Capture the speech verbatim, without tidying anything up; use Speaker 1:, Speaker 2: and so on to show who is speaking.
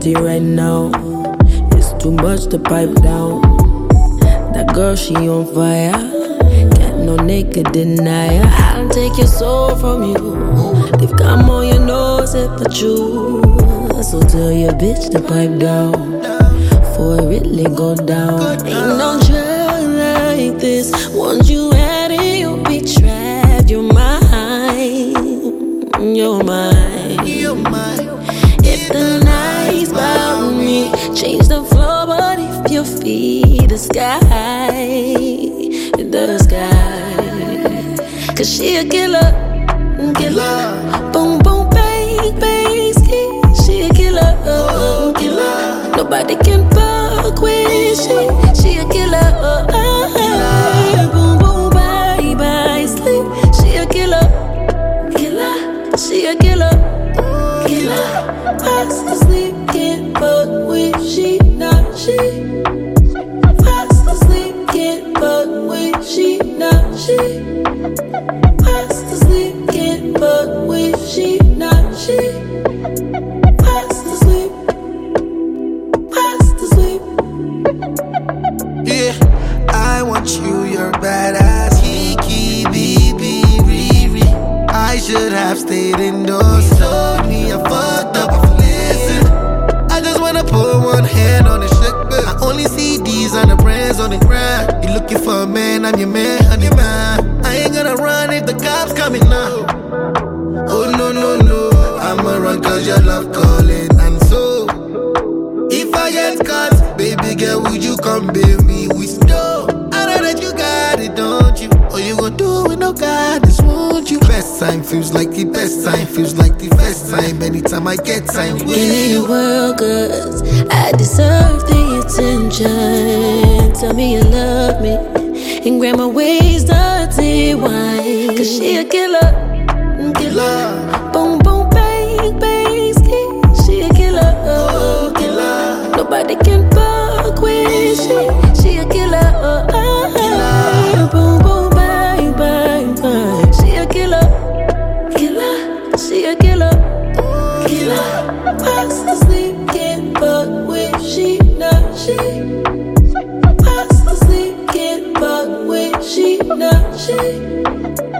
Speaker 1: dirty right now. It's too much to pipe down. That girl, she on fire. Got no naked denier. I'll take your soul from you. They've come on your nose at the truth. So tell your bitch to pipe down. For it really go down. Ain't no drug like this. Once you had it, you'll be trapped. You're mine. You're mine.
Speaker 2: You're mine.
Speaker 1: If the night's about me, change the floor, but if your feet the sky, the sky. Cause she a killer, killer. Boom, boom, bang, bang, ski. She a killer, oh, killer. Nobody can fuck with she. She a killer, oh, oh. Boom, boom, bye, bye, sleep. She a killer, killer. She a killer, killer. Fast asleep, can't fuck with she, not she. Fast asleep, can't fuck with she, not she. Fast asleep, can't fuck with she, not she. Fast asleep, fast asleep.
Speaker 2: Yeah, I want you, you're badass. Kiki, B B, Riri. I should have stayed indoors. You told me I fucked up. Listen, I just wanna put one hand on the shit, but I only see these on the brands on the ground. You looking for a man, I'm your man, honey man. I ain't gonna run if the cops coming now. Oh no, no, no, I'ma run cause your love calling. And so, if I get caught, baby girl, would you come bail me with snow? I know that you got it, don't you? Or you gon' do it, no guidance, won't you? Best time feels like the best time, feels like the first time. Anytime I get time with
Speaker 1: Give me your world, cause I deserve the attention. Tell me you love me and grandma ways dirty wine. Cause she a killer, killer. Boom, boom, bang, bang, ski. She a killer, oh, killer. Nobody can fuck with she. She a killer, oh, oh. Boom, boom, bang, bang, bang. She a killer, killer. She a killer, killer. Fast asleep, can't fuck with she, not she. Fast asleep, can't fuck with she, not she.